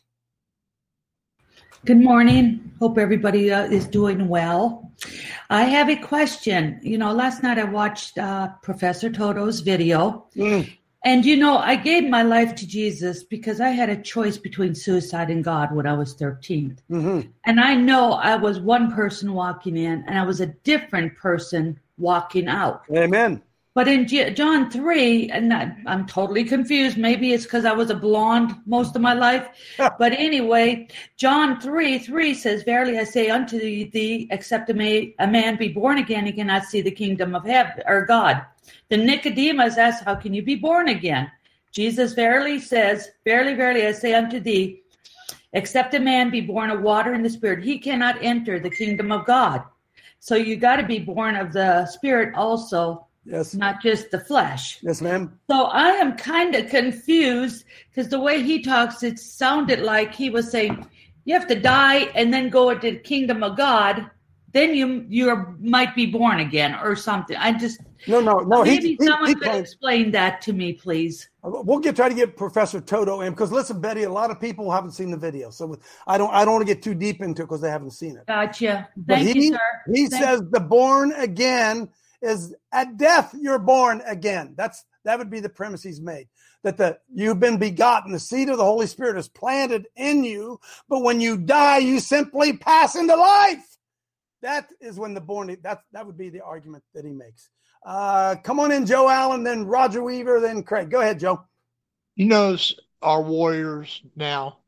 Good morning. Hope everybody uh, is doing well. I have a question. You know, last night I watched uh, Professor Toto's video. Mm. And, you know, I gave my life to Jesus because I had a choice between suicide and God when I was thirteen. Mm-hmm. And I know I was one person walking in and I was a different person walking out. Amen. But in G- John three, and I, I'm totally confused. Maybe it's because I was a blonde most of my life. But anyway, John three, three says, verily I say unto thee, except a, may, a man be born again, he cannot see the kingdom of heaven or God. Then Nicodemus asked, how can you be born again? Jesus verily says, verily, verily, I say unto thee, except a man be born of water and the Spirit, he cannot enter the kingdom of God. So you got to be born of the Spirit also. Yes. Not just the flesh. Yes, ma'am. So I am kind of confused because the way he talks, it sounded like he was saying, you have to die and then go into the kingdom of God. Then you you might be born again or something. I just no no no. Maybe he, someone he, he could claims, explain that to me, please. We'll get try to get Professor Toto in because listen, Betty, a lot of people haven't seen the video, so I don't I don't want to get too deep into it because they haven't seen it. Gotcha. But Thank he, you, sir. He Thank says the born again is at death you're born again. That's that would be the premise he's made. That the you've been begotten, the seed of the Holy Spirit is planted in you, but when you die, you simply pass into life. That is when the born that that would be the argument that he makes. Uh, come on in, Joe Allen, then Roger Weaver, then Craig. Go ahead, Joe. You know, our warriors now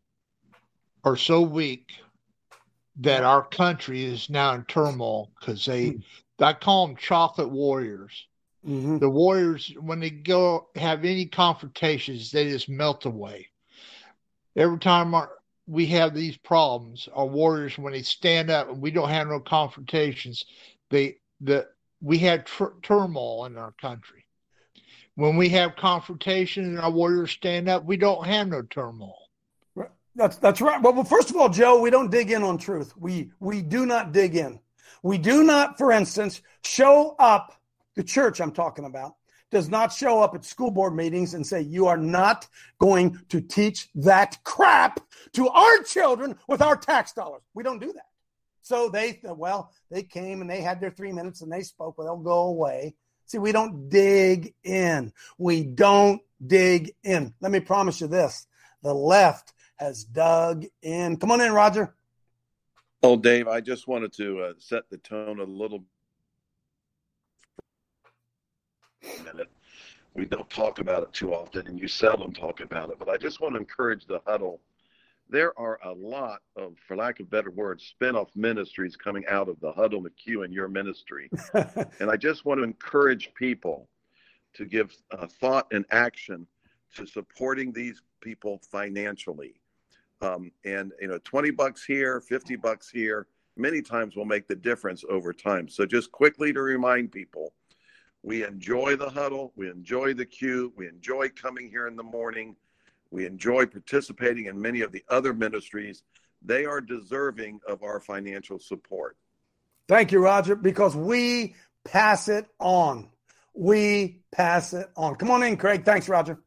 are so weak that our country is now in turmoil because they, I call them chocolate warriors. Mm-hmm. The warriors, when they go have any confrontations, they just melt away. Every time our, we have these problems, our warriors, when they stand up and we don't have no confrontations, they the we have tr- turmoil in our country. When we have confrontation and our warriors stand up, we don't have no turmoil. That's that's right. Well, well, first of all, Joe, we don't dig in on truth. We we do not dig in. We do not, for instance, show up. The church I'm talking about does not show up at school board meetings and say, you are not going to teach that crap to our children with our tax dollars. We don't do that. So they, well, they came and they had their three minutes and they spoke, well, they'll go away. See, we don't dig in. We don't dig in. Let me promise you this. The left has dug in. Come on in, Roger. Oh, Dave, I just wanted to uh, set the tone a little minute. We don't talk about it too often, and you seldom talk about it, but I just want to encourage the huddle. There are a lot of, for lack of better words, spin-off ministries coming out of the Huddle McHugh in your ministry. And I just want to encourage people to give uh, thought and action to supporting these people financially. Um, and, you know, twenty bucks here, fifty bucks here, many times will make the difference over time. So just quickly to remind people, we enjoy the huddle. We enjoy the queue. We enjoy coming here in the morning. We enjoy participating in many of the other ministries. They are deserving of our financial support. Thank you, Roger, because we pass it on. We pass it on. Come on in, Craig. Thanks, Roger.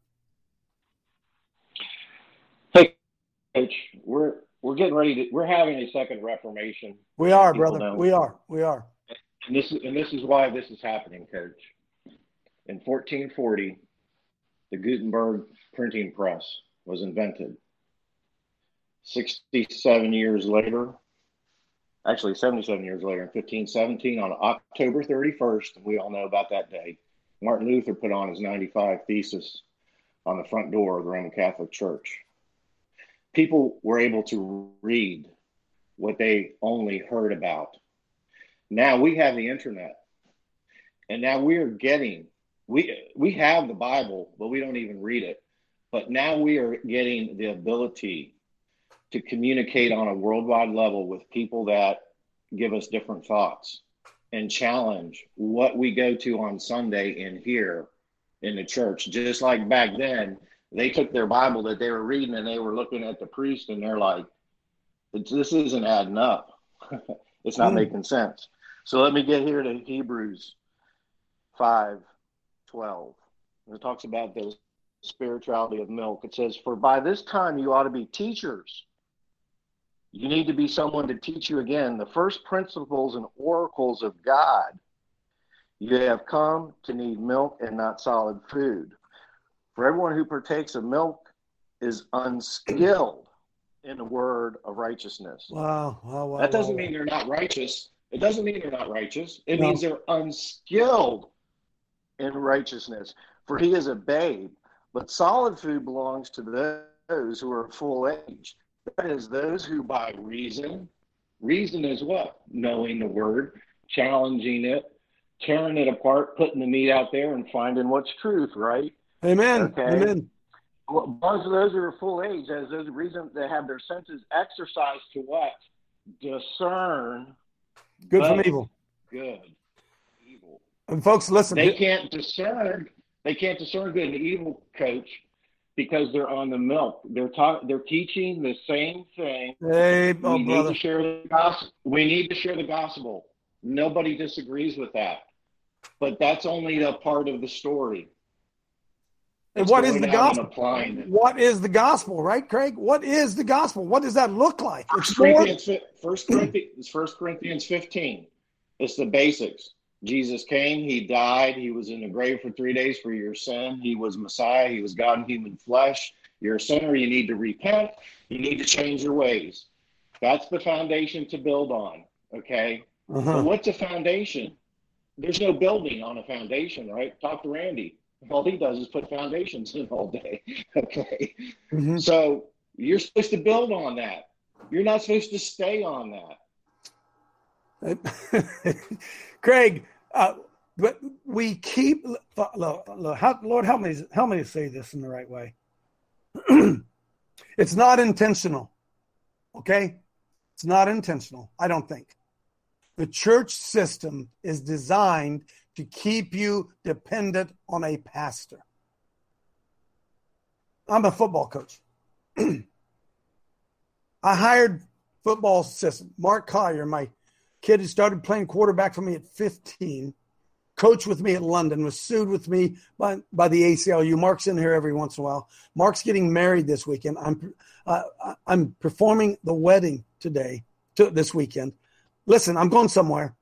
Hey, Coach, we're we're getting ready to. We're having a second Reformation. We are, brother. Know. We are. We are. And this is and this is why this is happening, Coach. In fourteen forty, the Gutenberg printing press was invented. sixty-seven years later, actually seventy-seven years later, in fifteen seventeen, on October thirty-first, and we all know about that day, Martin Luther put on his ninety-five Thesis on the front door of the Roman Catholic Church. People were able to read what they only heard about. Now we have the internet. And now we are getting, we we have the Bible, but we don't even read it. But now we are getting the ability to communicate on a worldwide level with people that give us different thoughts and challenge what we go to on Sunday and here in the church. Just like back then, they took their Bible that they were reading and they were looking at the priest and they're like, this isn't adding up. It's not mm. making sense. So let me get here to Hebrews five twelve. It talks about the spirituality of milk. It says, for by this time you ought to be teachers. You need to be someone to teach you again the first principles and oracles of God. You have come to need milk and not solid food. For everyone who partakes of milk is unskilled in the word of righteousness. Wow. wow, wow that doesn't wow. mean they're not righteous. It doesn't mean they're not righteous. It no. means they're unskilled in righteousness. For he is a babe, but solid food belongs to those who are full age. That is, those who by reason, reason is what? Knowing the word, challenging it, tearing it apart, putting the meat out there and finding what's truth, right? Amen. Okay. Amen. Well, most of those who are full age, as those reason they have their senses exercised to what? Discern good from evil. Good. Evil. And folks, listen. They can't discern. They can't discern good and evil, Coach, because they're on the milk. They're ta- They're teaching the same thing. Hey, oh, we brother. need to share the gospel. We need to share the gospel. Nobody disagrees with that, but that's only a part of the story. And It's what is going the out and gospel? applying it. What is the gospel, right, Craig? What is the gospel? What does that look like? First Corinthians, First Corinthians, First Corinthians fifteen. It's the basics. Jesus came, he died, he was in the grave for three days for your sin. He was Messiah, he was God in human flesh. You're a sinner, you need to repent, you need to change your ways. That's the foundation to build on, okay? Uh-huh. But what's a foundation? There's no building on a foundation, right? Talk to Randy. All he does is put foundations in all day, okay? Mm-hmm. So you're supposed to build on that. You're not supposed to stay on that. Craig, uh, but we keep, Lord, Lord, help me, help me to say this in the right way. It's not intentional, okay? It's not intentional, I don't think. The church system is designed to keep you dependent on a pastor. I'm a football coach. I hired football assistant, Mark Collier, my kid who started playing quarterback for me at fifteen, coached with me at London, was sued with me by, by the A C L U. Mark's in here every once in a while. Mark's getting married this weekend. I'm uh, I'm performing the wedding today, to, this weekend. Listen, I'm going somewhere.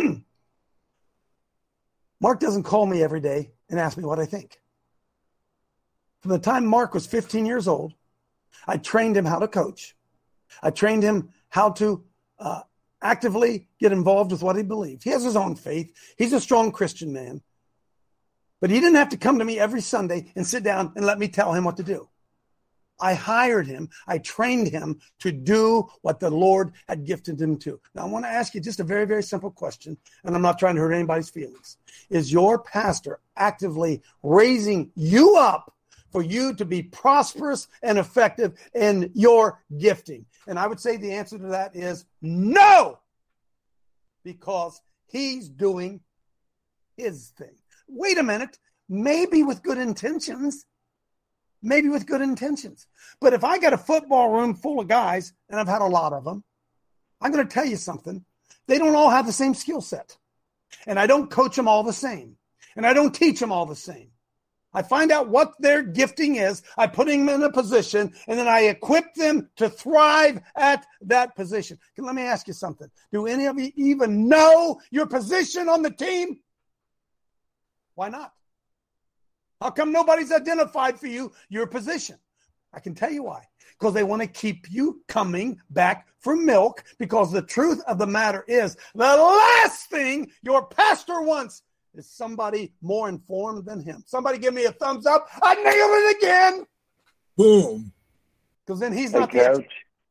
Mark doesn't call me every day and ask me what I think. From the time Mark was fifteen years old, I trained him how to coach. I trained him how to uh, actively get involved with what he believed. He has his own faith. He's a strong Christian man. But he didn't have to come to me every Sunday and sit down and let me tell him what to do. I hired him. I trained him to do what the Lord had gifted him to. Now, I want to ask you just a very, very simple question, and I'm not trying to hurt anybody's feelings. Is your pastor actively raising you up for you to be prosperous and effective in your gifting? And I would say the answer to that is no, because he's doing his thing. Wait a minute, maybe with good intentions. Maybe with good intentions. But if I got a football room full of guys, and I've had a lot of them, I'm going to tell you something. They don't all have the same skill set. And I don't coach them all the same. And I don't teach them all the same. I find out what their gifting is. I put them in a position, and then I equip them to thrive at that position. Let me ask you something. Do any of you even know your position on the team? Why not? How come nobody's identified for you your position? I can tell you why. Because they want to keep you coming back for milk, because the truth of the matter is the last thing your pastor wants is somebody more informed than him. Somebody give me a thumbs up. I nailed it again. Boom. Because then he's Hey, not Coach. the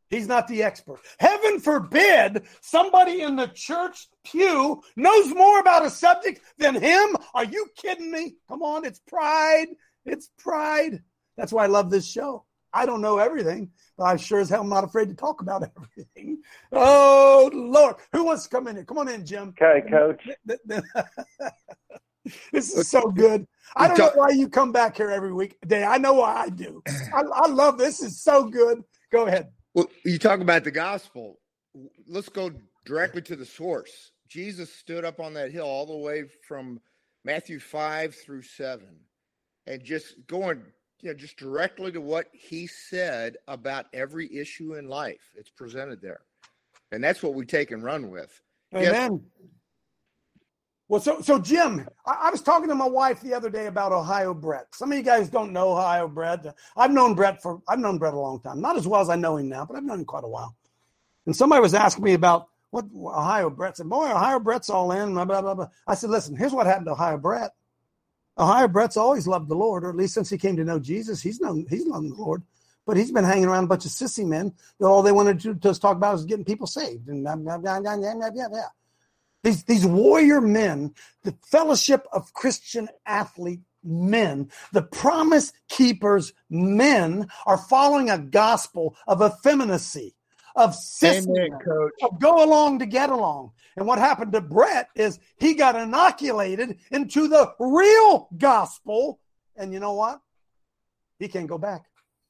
He's not the expert. Heaven forbid somebody in the church pew knows more about a subject than him. Are you kidding me? Come on, it's pride. It's pride. That's why I love this show. I don't know everything, but I sure as hell am not afraid to talk about everything. Oh, Lord. Who wants to come in here? Come on in, Jim. Okay, Coach. This is so good. I don't know why you come back here every week. Day. I know why I do. I, I love this. This is so good. Go ahead. Well, you talk about the gospel. Let's go directly to the source. Jesus stood up on that hill all the way from Matthew five through seven, and just going, you know, just directly to what he said about every issue in life. It's presented there, and that's what we take and run with. Amen. Yes. Well, so so Jim, I, I was talking to my wife the other day about Ohio Brett. Some of you guys don't know Ohio Brett. I've known Brett for I've known Brett a long time, not as well as I know him now, but I've known him quite a while. And somebody was asking me about what Ohio Brett said. Boy, Ohio Brett's all in. Blah blah blah. blah. I said, listen, here's what happened to Ohio Brett. Ohio Brett's always loved the Lord, or at least since he came to know Jesus, he's known he's known the Lord. But he's been hanging around a bunch of sissy men that all they wanted to just talk about was getting people saved. And blah, blah, blah, blah, blah, blah, blah. These, these warrior men, the fellowship of Christian athlete men, the promise keepers men are following a gospel of effeminacy, of sissy, Amen, Coach. of go along to get along. And what happened to Brett is he got inoculated into the real gospel. And you know what? He can't go back.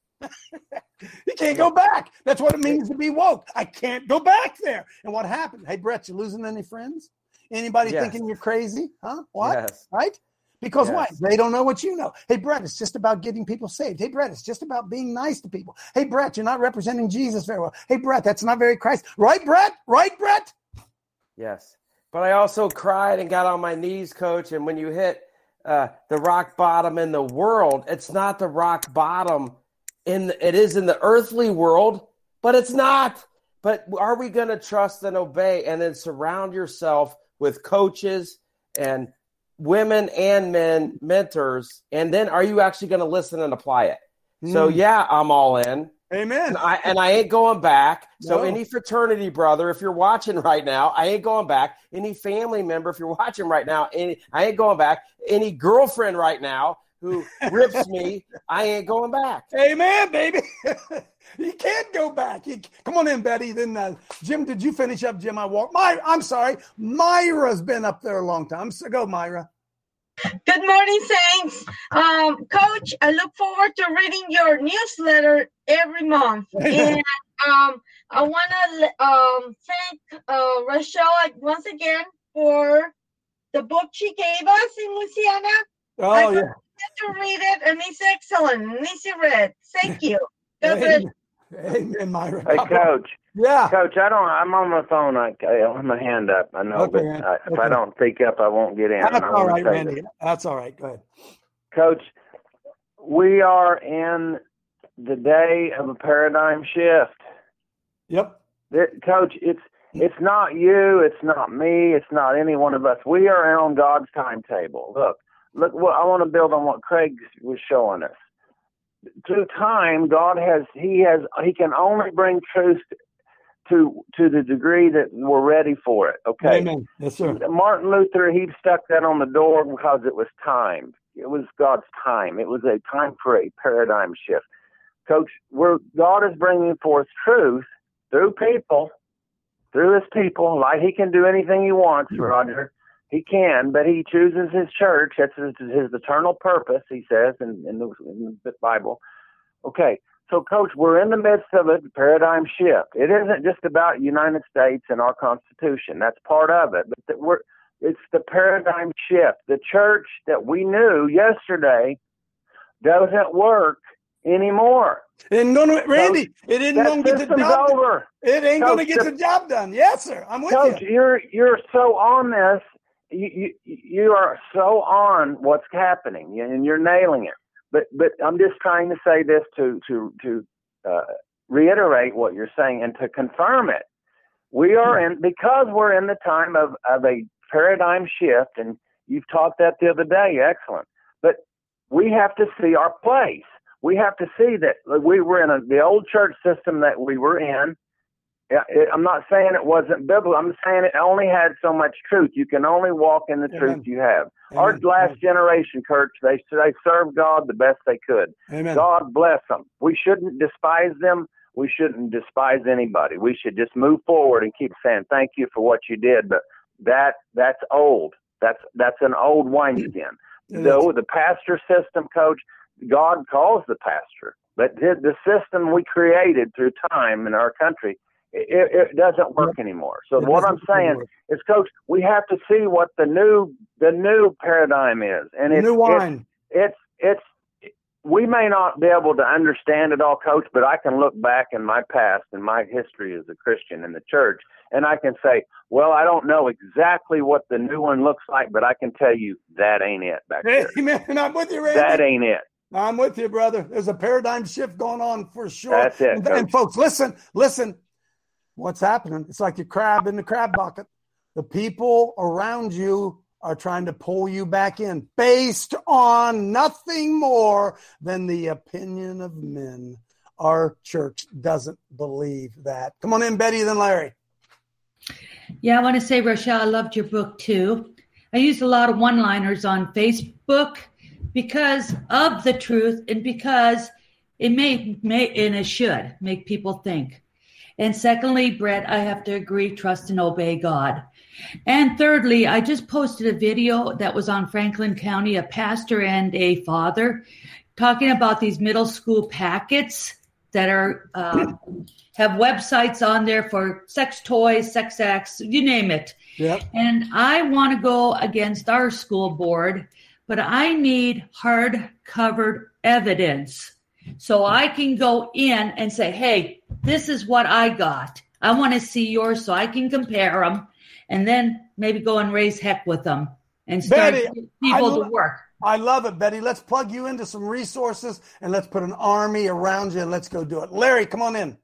He can't go back. That's what it means to be woke. I can't go back there. And what happened? Hey, Brett, you losing any friends? Anybody Yes. thinking you're crazy? Huh? What? Yes. Right? Because Yes. what? They don't know what you know. Hey, Brett, it's just about getting people saved. Hey, Brett, it's just about being nice to people. Hey, Brett, you're not representing Jesus very well. Hey, Brett, that's not very Christ. Right, Brett? Right, Brett? Yes. But I also cried and got on my knees, Coach. And when you hit uh, the rock bottom in the world, it's not the rock bottom. In the, it is in the earthly world, but it's not. But are we going to trust and obey and then surround yourself with coaches and women and men, mentors, and then are you actually going to listen and apply it? Mm. So, yeah, I'm all in. Amen. And I, and I ain't going back. So No. any fraternity brother, if you're watching right now, I ain't going back. Any family member, if you're watching right now, any, I ain't going back. Any girlfriend right now who rips me, I ain't going back. Amen, baby. You can't go back. You, come on in, Betty. Then uh, Jim, did you finish up, Jim? I walked. My, I'm sorry. Myra's been up there a long time. So go, Myra. Good morning, Saints. Um, Coach, I look forward to reading your newsletter every month. And um, I want to um, thank uh, Rachel once again for the book she gave us in Louisiana. Oh, I yeah. to read it, and it's excellent and easy read. Thank you. God bless. Amen, Myra. Hey, Coach. Yeah. Coach, I don't. I'm on my phone. I, I have my hand up. I know, Okay, but man. I, if Okay. I don't speak up, I won't get in. That's And I all wanna right, say Randy. this. That's all right. Go ahead. Coach, we are in the day of a paradigm shift. Yep. That- Coach, it's it's not you, it's not me, it's not any one of us. We are on God's timetable. Look, look. Well, I want to build on what Craig was showing us. Through time, God has He has He can only bring truth to to the degree that we're ready for it. Okay. Amen. Yes, sir. Martin Luther, he stuck that on the door because it was time. It was God's time. It was a time for a paradigm shift. Coach, we're, God is bringing forth truth through people, through his people. Like he can do anything he wants, Roger. He can, but he chooses his church. That's his, his eternal purpose, he says in, in, the, in the Bible. Okay, so, Coach, we're in the midst of a paradigm shift. It isn't just about the United States and our Constitution. That's part of it. But the, we're, it's the paradigm shift. The church that we knew yesterday doesn't work anymore. It ain't gonna, Randy, it isn't that going to get the system's job done. over. It ain't going to Coach, get the- the job done. Yes, sir. I'm with Coach, you. you're you're so on this. You, you you are so on what's happening, and you're nailing it. But but I'm just trying to say this to to to uh, reiterate what you're saying and to confirm it. We are in because we're in the time of of a paradigm shift, and you've taught that the other day. Excellent. But we have to see our place. we have to see that we were in a, the old church system that we were in. It, I'm not saying it wasn't biblical. I'm saying it only had so much truth. You can only walk in the Amen. Truth you have. Amen. Our last Amen. Generation, Kurt, they, they served God the best they could. Amen. God bless them. We shouldn't despise them. We shouldn't despise anybody. We should just move forward and keep saying thank you for what you did. But that that's old. That's that's an old wineskin. Though the pastor system, Coach, God calls the pastor, but the system we created through time in our country, it, it doesn't work anymore. So what I'm saying is, Coach, we have to see what the new the new paradigm is, and it's, new wine. It's, it's it's we may not be able to understand it all, Coach, but I can look back in my past and my history as a Christian in the church, and I can say, well, I don't know exactly what the new one looks like, but I can tell you that ain't it back there. Amen. And I'm with you, Randy. That ain't it. I'm with you, brother. There's a paradigm shift going on for sure. That's it. And, and folks, listen, listen. What's happening? It's like the crab in the crab bucket. The people around you are trying to pull you back in based on nothing more than the opinion of men. Our church doesn't believe that. Come on in, Betty, then Larry. Yeah, I want to say, Rochelle, I loved your book too. I used a lot of one-liners on Facebook because of the truth and because it may, may and it should make people think. And secondly, Brett, I have to agree, trust and obey God. And thirdly, I just posted a video that was on Franklin County, a pastor and a father, talking about these middle school packets that are uh, have websites on there for sex toys, sex acts, you name it. Yep. And I want to go against our school board, but I need hard-covered evidence so I can go in and say, hey, this is what I got. I want to see yours so I can compare them and then maybe go and raise heck with them and start Betty, people lo- to work. I love it, Betty. Let's plug you into some resources and let's put an army around you and let's go do it. Larry, come on in.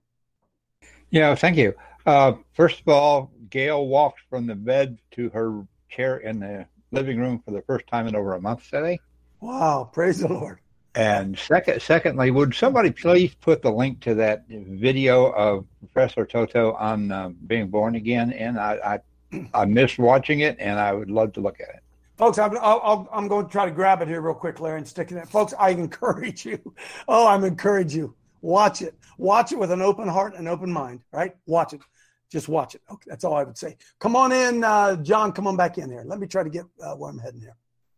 Yeah, thank you. Uh, first of all, Gail walked from the bed to her chair in the living room for the first time in over a month today. Wow, praise the Lord. And second, secondly, would somebody please put the link to that video of Professor Toto on uh, being born again? And I, I, I missed watching it, and I would love to look at it. Folks, I'm, I'll, I'm going to try to grab it here real quick, Larry, and stick it in. Folks, I encourage you. Oh, I'm encourage you. Watch it. Watch it with an open heart and open mind, right? Watch it. Just watch it. Okay, that's all I would say. Come on in, uh, John. Come on back in here. Let me try to get uh, where I'm heading here.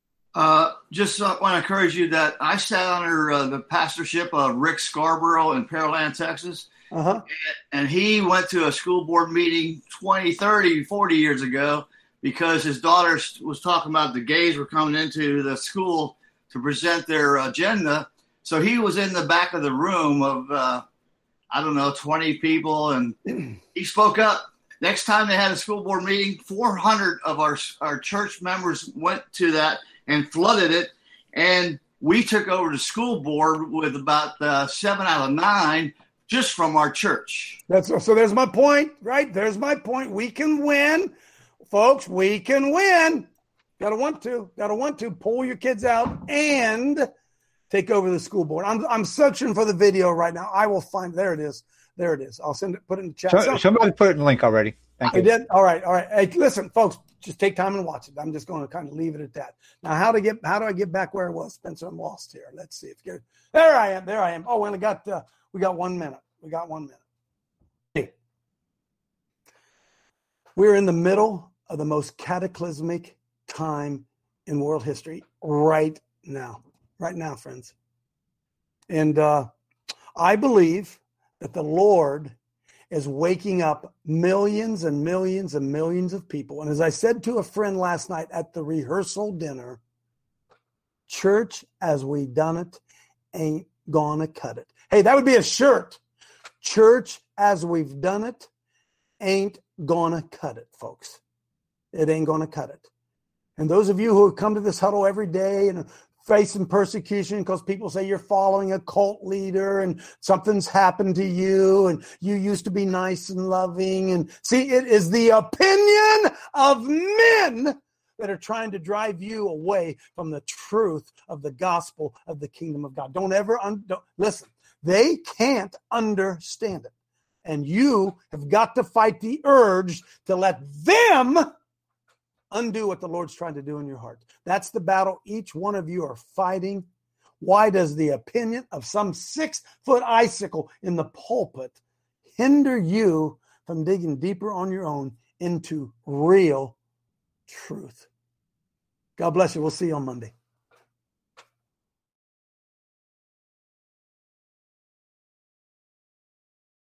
Uh, just uh, want to encourage you that I sat under uh, the pastorship of Rick Scarborough in Pearland, Texas. Uh-huh. And, and he went to a school board meeting twenty, thirty, forty years ago because his daughter was talking about the gays were coming into the school to present their agenda. So he was in the back of the room of, uh, I don't know, twenty people, and he spoke up. Next time they had a school board meeting, four hundred of our, our church members went to that and flooded it, and we took over the school board with about uh, seven out of nine just from our church. That's so. There's my point, right? There's my point. We can win, folks. We can win. Gotta want to. Gotta want to pull your kids out and take over the school board. I'm I'm searching for the video right now. I will find. There it is. There it is. I'll send it. Put it in the chat. So, somebody put it in the link already. Thank you. I did. All right. All right. Hey, listen, folks. Just take time and watch it. I'm just going to kind of leave it at that. Now, how to get? How do I get back where I was, Spencer? I'm lost here. Let's see if you're, there I am. There I am. Oh, we only got uh, we got one minute. We got one minute. Hey. We're in the middle of the most cataclysmic time in world history right now. Right now, friends. And uh, I believe that the Lord is waking up millions and millions and millions of people. And as I said to a friend last night at the rehearsal dinner, church as we done it ain't gonna cut it. Hey, that would be a shirt. Church as we've done it ain't gonna cut it, folks. It ain't gonna cut it. And those of you who come to this huddle every day and facing persecution because people say you're following a cult leader and something's happened to you and you used to be nice and loving. And see, it is the opinion of men that are trying to drive you away from the truth of the gospel of the kingdom of God. Don't ever, un- don't, listen, they can't understand it. And you have got to fight the urge to let them undo what the Lord's trying to do in your heart. That's the battle each one of you are fighting. Why does the opinion of some six-foot icicle in the pulpit hinder you from digging deeper on your own into real truth? God bless you. We'll see you on Monday.